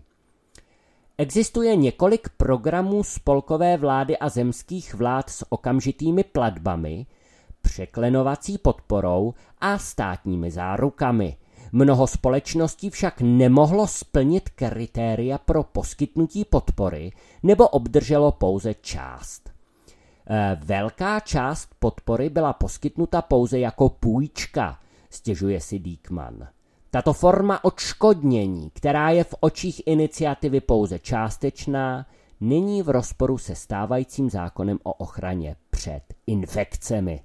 Existuje několik programů spolkové vlády a zemských vlád s okamžitými platbami, překlenovací podporou a státními zárukami. Mnoho společností však nemohlo splnit kritéria pro poskytnutí podpory nebo obdrželo pouze část. Velká část podpory byla poskytnuta pouze jako půjčka, stěžuje si Diekmann. Tato forma odškodnění, která je v očích iniciativy pouze částečná, není v rozporu se stávajícím zákonem o ochraně před infekcemi.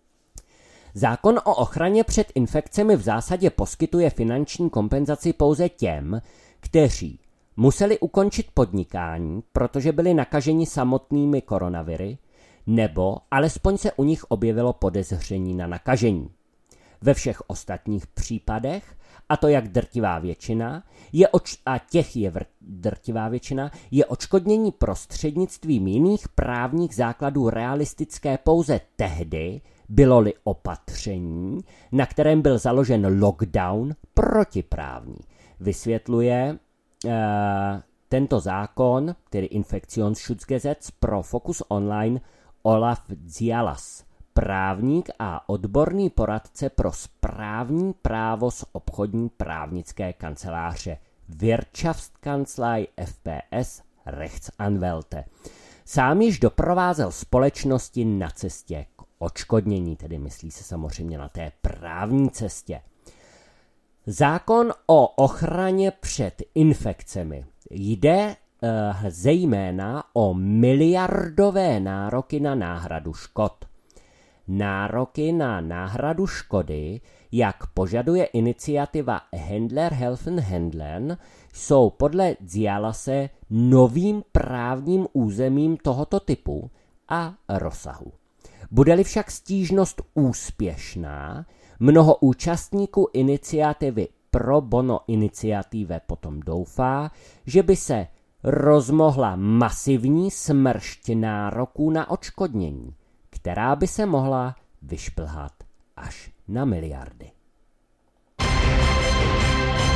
Zákon o ochraně před infekcemi v zásadě poskytuje finanční kompenzaci pouze těm, kteří museli ukončit podnikání, protože byli nakaženi samotnými koronaviry, nebo alespoň se u nich objevilo podezření na nakažení. Ve všech ostatních případech, a to jak drtivá většina, je oč- a těch je vr- drtivá většina, je odškodnění prostřednictvím jiných právních základů realistické pouze tehdy, bylo-li opatření, na kterém byl založen lockdown, protiprávní. Vysvětluje uh, tento zákon, tedy Infektionsschutzgesetz, pro Focus Online Olaf Zialas, právník a odborný poradce pro správní právo z obchodní právnické kanceláře Wirtschaftskanzlei F P S Rechtsanwälte. Sám již doprovázel společnosti na cestě k odškodnění, tedy myslí se samozřejmě na té právní cestě. Zákon o ochraně před infekcemi jde uh, zejména o miliardové nároky na náhradu škod. Nároky na náhradu škody, jak požaduje iniciativa Händler helfen Händlern, jsou podle Zialase novým právním územím tohoto typu a rozsahu. Bude-li však stížnost úspěšná, mnoho účastníků iniciativy Pro Bono Initiative potom doufá, že by se rozmohla masivní smršť nároků na odškodnění, která by se mohla vyšplhat až na miliardy.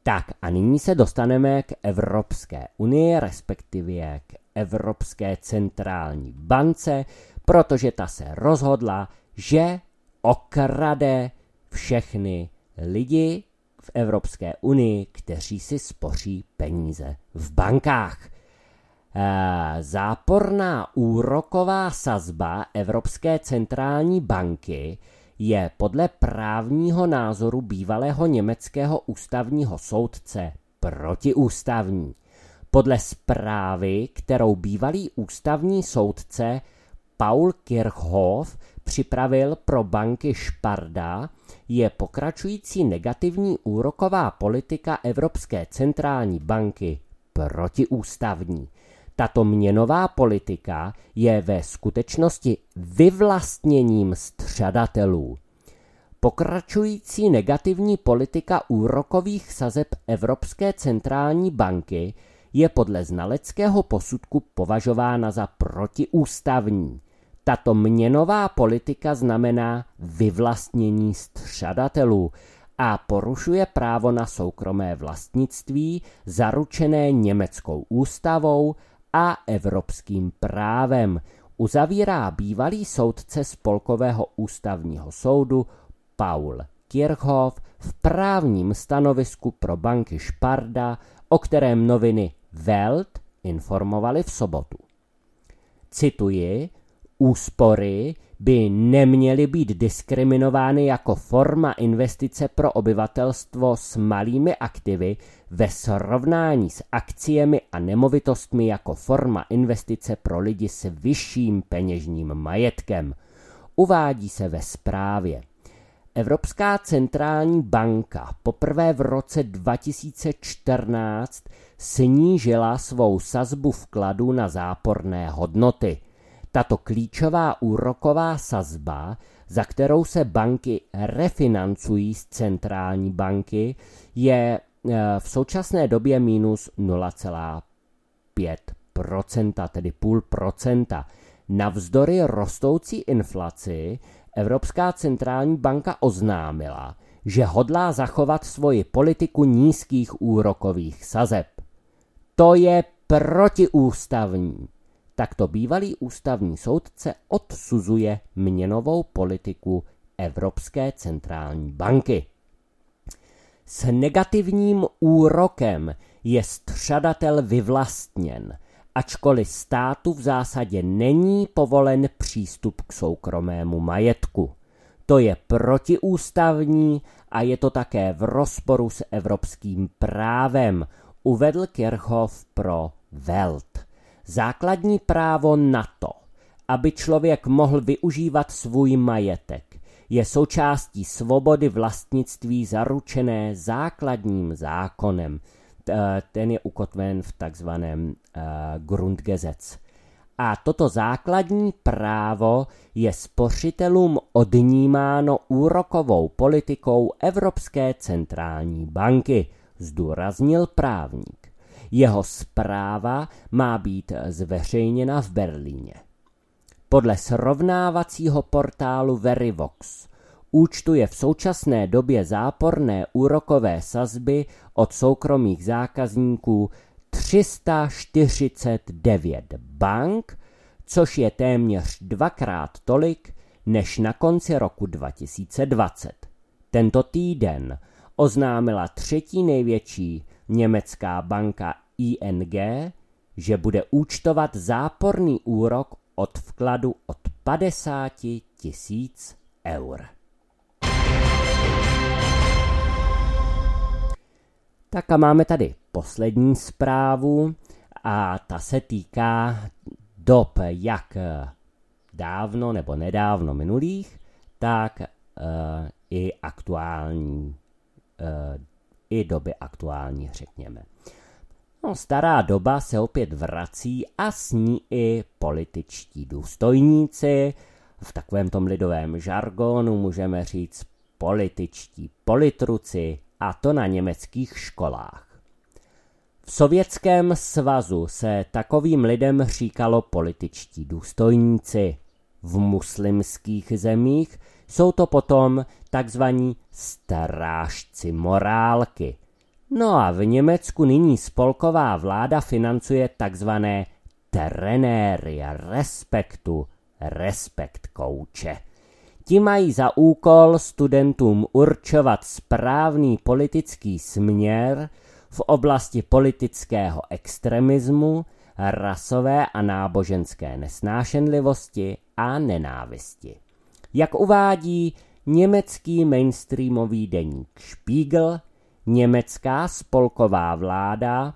Tak a nyní se dostaneme k Evropské unii, respektive k Evropské centrální bance, protože ta se rozhodla, že okrade všechny lidi v Evropské unii, kteří si spoří peníze v bankách. Záporná úroková sazba Evropské centrální banky je podle právního názoru bývalého německého ústavního soudce protiústavní. Podle zprávy, kterou bývalý ústavní soudce Paul Kirchhoff připravil pro banky Sparda, je pokračující negativní úroková politika Evropské centrální banky protiústavní. Tato měnová politika je ve skutečnosti vyvlastněním střadatelů. Pokračující negativní politika úrokových sazeb Evropské centrální banky je podle znaleckého posudku považována za protiústavní. Tato měnová politika znamená vyvlastnění střadatelů a porušuje právo na soukromé vlastnictví zaručené německou ústavou a evropským právem, uzavírá bývalý soudce Spolkového ústavního soudu Paul Kirchhoff v právním stanovisku pro banky Sparda, o kterém noviny Welt informovali v sobotu. Cituji: úspory by neměly být diskriminovány jako forma investice pro obyvatelstvo s malými aktivy ve srovnání s akciemi a nemovitostmi jako forma investice pro lidi s vyšším peněžním majetkem. Uvádí se ve zprávě. Evropská centrální banka poprvé v roce dva tisíce čtrnáct snížila svou sazbu vkladu na záporné hodnoty. Tato klíčová úroková sazba, za kterou se banky refinancují z centrální banky, je v současné době minus nula celá pět procenta, tedy půl procenta. Navzdory rostoucí inflaci Evropská centrální banka oznámila, že hodlá zachovat svoji politiku nízkých úrokových sazeb. To je protiústavní. Takto bývalý ústavní soudce odsuzuje měnovou politiku Evropské centrální banky. S negativním úrokem je střadatel vyvlastněn, ačkoliv státu v zásadě není povolen přístup k soukromému majetku. To je protiústavní a je to také v rozporu s evropským právem, uvedl Kirchhoff pro Welt. Základní právo na to, aby člověk mohl využívat svůj majetek, je součástí svobody vlastnictví zaručené základním zákonem. Ten je ukotven v takzvaném uh, Grundgesetz. A toto základní právo je spořitelům odnímáno úrokovou politikou Evropské centrální banky, zdůraznil právník. Jeho zpráva má být zveřejněna v Berlíně. Podle srovnávacího portálu Verivox účtuje v současné době záporné úrokové sazby od soukromých zákazníků tři sta čtyřicet devět bank, což je téměř dvakrát tolik než na konci roku dva tisíce dvacet. Tento týden oznámila třetí největší německá banka I N G, že bude účtovat záporný úrok od vkladu od padesát tisíc eur. Tak a máme tady poslední zprávu a ta se týká dob jak dávno nebo nedávno minulých, tak uh, i aktuální, uh, i doby aktuální, řekněme. No, stará doba se opět vrací a s ní i političtí důstojníci. V takovém tom lidovém žargonu můžeme říct političtí politruci, a to na německých školách. V Sovětském svazu se takovým lidem říkalo političtí důstojníci. V muslimských zemích jsou to potom takzvaní strážci morálky. No a v Německu nyní spolková vláda financuje takzvané trenéry respektu, respekt kouče. Ti mají za úkol studentům určovat správný politický směr v oblasti politického extremismu, rasové a náboženské nesnášenlivosti a nenávisti. Jak uvádí německý mainstreamový deník Spiegel, německá spolková vláda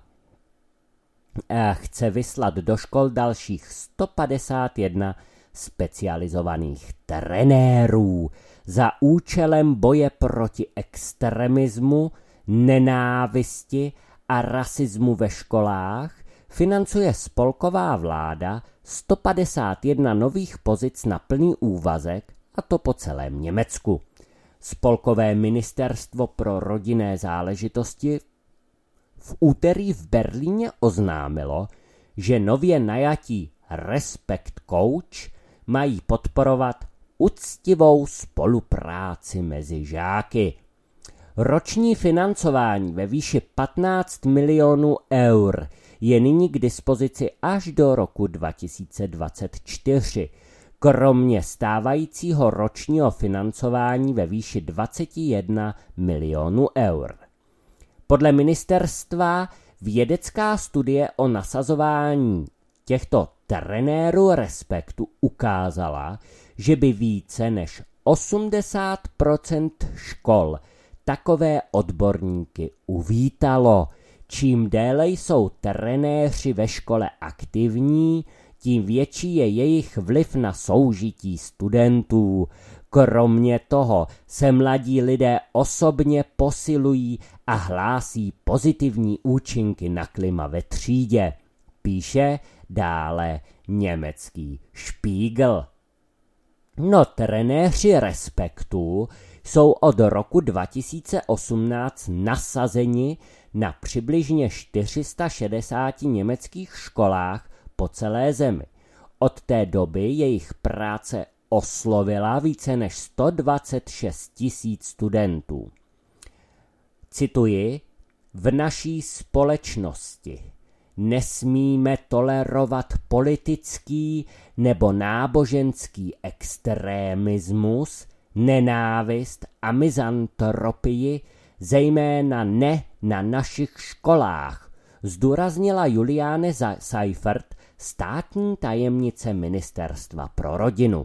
chce vyslat do škol dalších sto padesát jedna specializovaných trenérů za účelem boje proti extremismu, nenávisti a rasismu ve školách. Financuje spolková vláda sto padesát jedna nových pozic na plný úvazek, a to po celém Německu. Spolkové ministerstvo pro rodinné záležitosti v úterý v Berlíně oznámilo, že nově najatí Respekt Coach mají podporovat uctivou spolupráci mezi žáky. Roční financování ve výši patnáct milionů eur je nyní k dispozici až do roku dva tisíce dvacet čtyři, kromě stávajícího ročního financování ve výši dvacet jedna milionů eur. Podle ministerstva vědecká studie o nasazování těchto trenérů respektu ukázala, že by více než osmdesát procent škol takové odborníky uvítalo. Čím déle jsou trenéři ve škole aktivní, tím větší je jejich vliv na soužití studentů. Kromě toho se mladí lidé osobně posilují a hlásí pozitivní účinky na klima ve třídě, píše dále německý Spiegel. No, trenéři respektu jsou od roku dva tisíce osmnáct nasazeni na přibližně čtyři sta šedesáti německých školách po celé zemi. Od té doby jejich práce oslovila více než sto dvacet šest tisíc studentů. Cituji: v naší společnosti nesmíme tolerovat politický nebo náboženský extremismus, nenávist a mizantropii, zejména ne na našich školách, zdůraznila Juliane Seifert, státní tajemnice Ministerstva pro rodinu.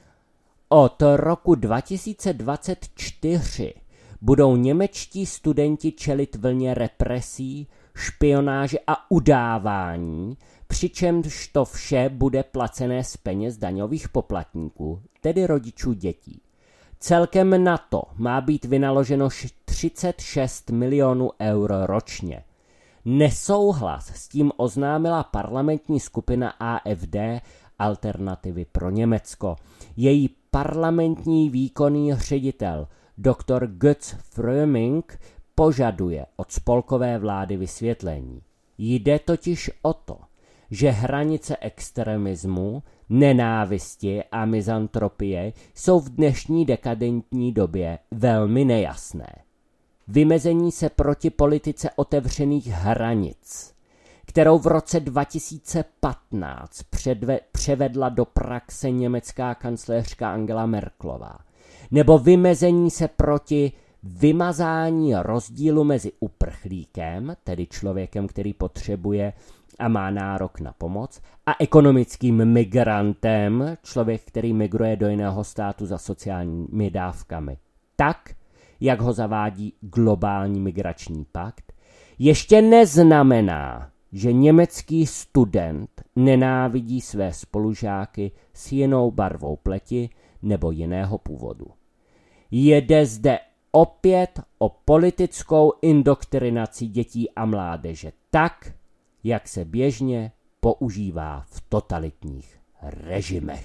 Od roku dva tisíce dvacet čtyři budou němečtí studenti čelit vlně represí, špionáže a udávání, přičemž to vše bude placené z peněz daňových poplatníků, tedy rodičů dětí. Celkem na to má být vynaloženo třicet šest milionů eur ročně. Nesouhlas s tím oznámila parlamentní skupina A F D Alternativy pro Německo. Její parlamentní výkonný ředitel doktor Götz Fröming požaduje od spolkové vlády vysvětlení. Jde totiž o to, že hranice extremismu, nenávisti a mizantropie jsou v dnešní dekadentní době velmi nejasné. Vymezení se proti politice otevřených hranic, kterou v roce dva tisíce patnáct předve, převedla do praxe německá kancléřka Angela Merkelová, nebo vymezení se proti vymazání rozdílu mezi uprchlíkem, tedy člověkem, který potřebuje a má nárok na pomoc, a ekonomickým migrantem, člověk, který migruje do jiného státu za sociálními dávkami, tak, jak ho zavádí globální migrační pakt, ještě neznamená, že německý student nenávidí své spolužáky s jinou barvou pleti nebo jiného původu. Jde zde opět o politickou indoktrinaci dětí a mládeže tak, jak se běžně používá v totalitních režimech.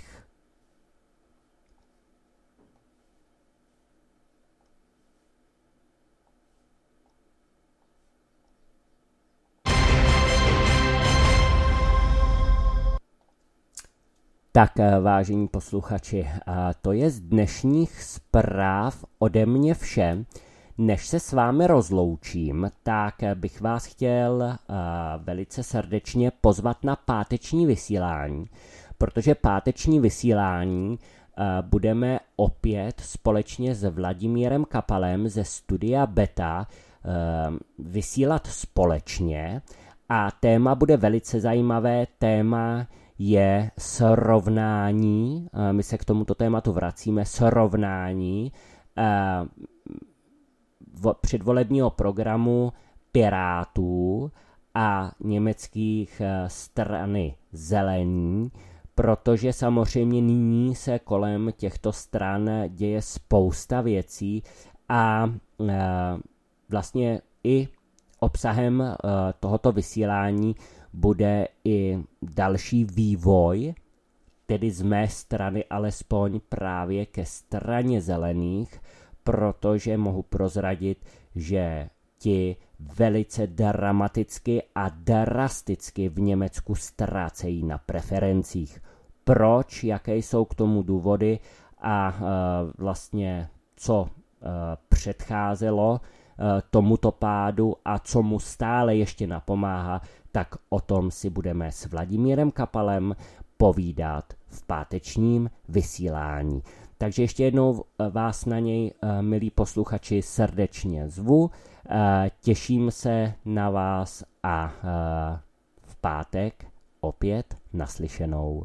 Tak, vážení posluchači, to je z dnešních zpráv ode mě vše. Než se s vámi rozloučím, tak bych vás chtěl uh, velice srdečně pozvat na páteční vysílání, protože páteční vysílání uh, budeme opět společně s Vladimírem Kapalem ze studia Beta uh, vysílat společně a téma bude velice zajímavé. Téma je srovnání, uh, my se k tomuto tématu vracíme, srovnání uh, předvolebního programu Pirátů a německých strany Zelení, protože samozřejmě nyní se kolem těchto stran děje spousta věcí a vlastně i obsahem tohoto vysílání bude i další vývoj, tedy z mé strany alespoň právě ke straně Zelených, protože mohu prozradit, že ti velice dramaticky a drasticky v Německu ztrácejí na preferencích. Proč, jaké jsou k tomu důvody a e, vlastně co e, předcházelo e, tomuto pádu a co mu stále ještě napomáhá, tak o tom si budeme s Vladimírem Kapalem povídat v pátečním vysílání. Takže ještě jednou vás na něj, milí posluchači, srdečně zvu. Těším se na vás a v pátek opět naslyšenou.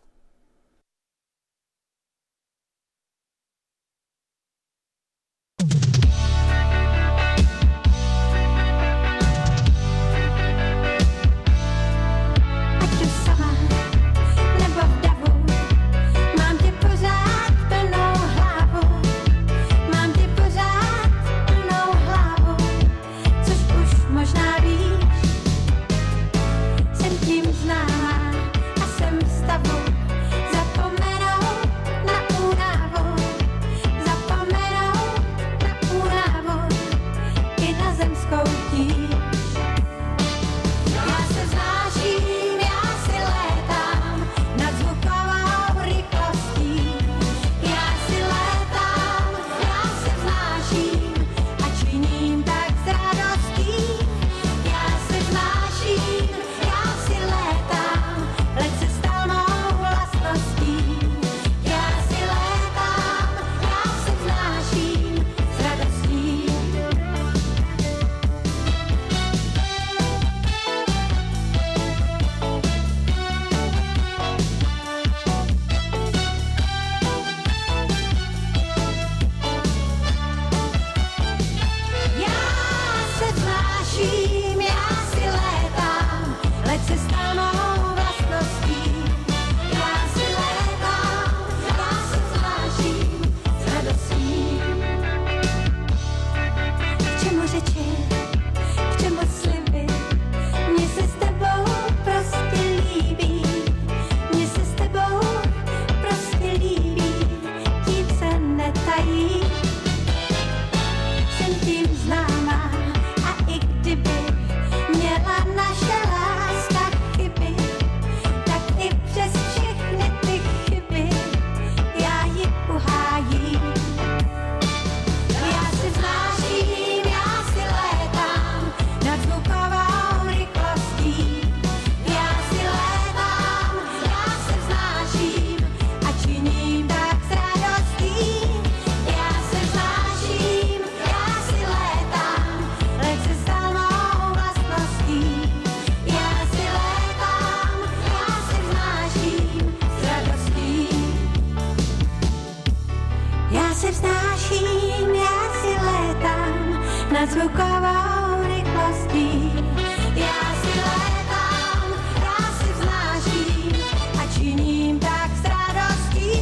nad zvukovou rychlostí. Já si létám, já si vznáším a činím tak s radostí.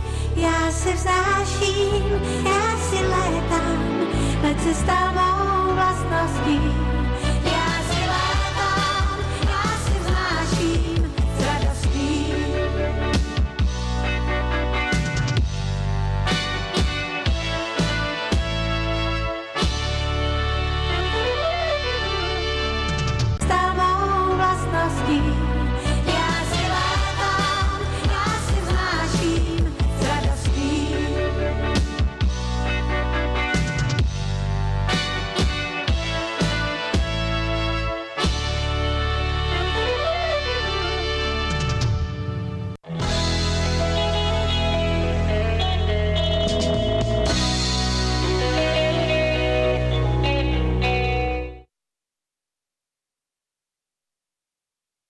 Já si vznáším, já si létám, let se stal mou vlastností.